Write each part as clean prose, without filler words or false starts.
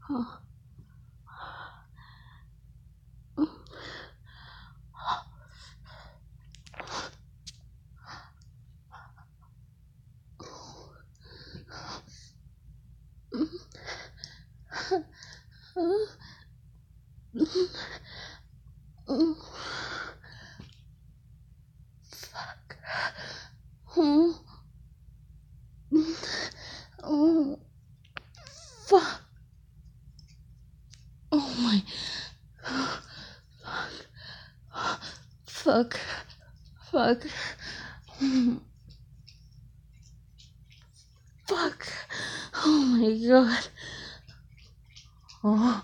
Oh. Fuck. Oh, fuck. Oh my. Fuck. Fuck. Fuck. Oh my god. Oh.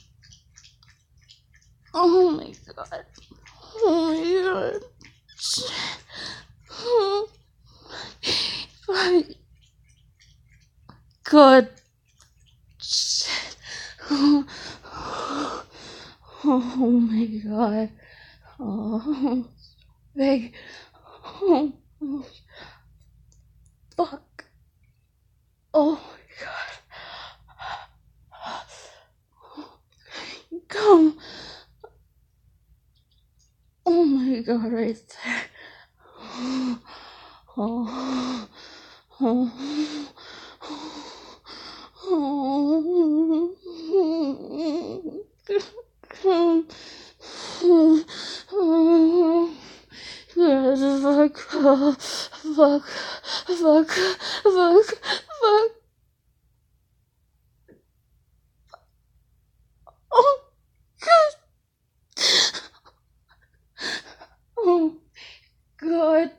Oh my god. Oh my god. Shit. Oh. Fuck. God. Shit. Oh. Oh my god. Oh. Big. Oh. Fuck. Oh my god. Come. Oh my god, right there. Oh. Oh. Oh. Come. Oh. God, fuck. Fuck. Fuck. Fuck. Fuck. Oh. God. Oh. God.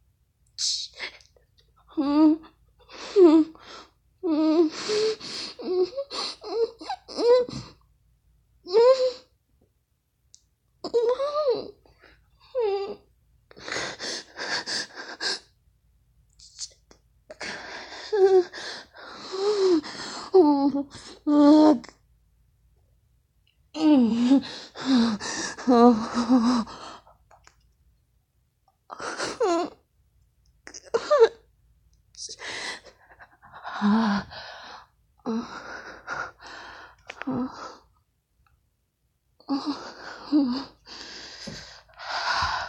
Oh.